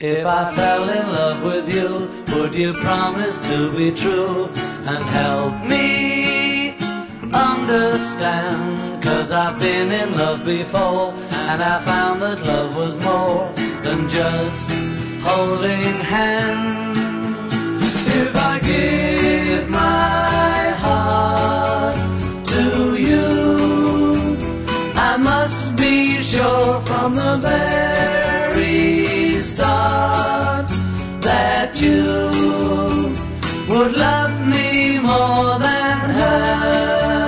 If I fell in love with you, would you promise to be true and help me understand? 'Cause I've been in love before, and I found that love was more than just holding hands. If I give my heart to you, I must be sure from the very start that you would love me more than her.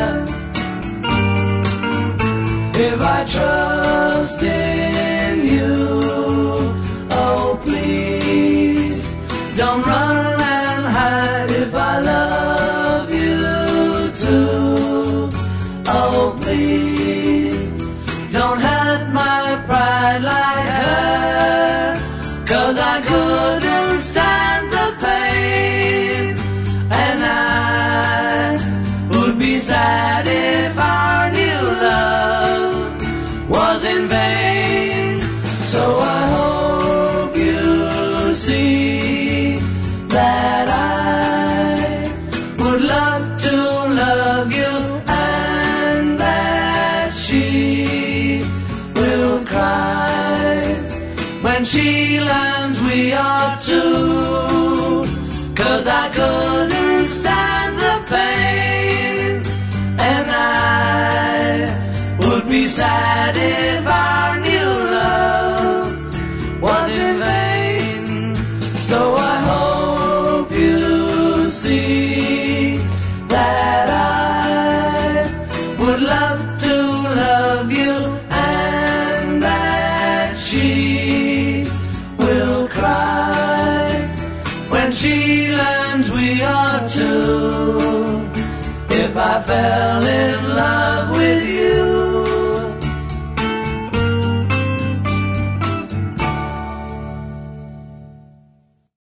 If I trust in you, oh please don't run and hide. If I love you too, oh please don't hurt my pride like her. 'Cause I couldn't stand the pain, and I would be sad if our new love was in vain. So I hope you see that I would love to love you, and that she will cry when she learns we are two. 'Cause I couldn't stand the pain, and I would be sad if our new love was in vain. So I hope you see that I would love to love you, and that she will cry when she learns we are two. If I fell in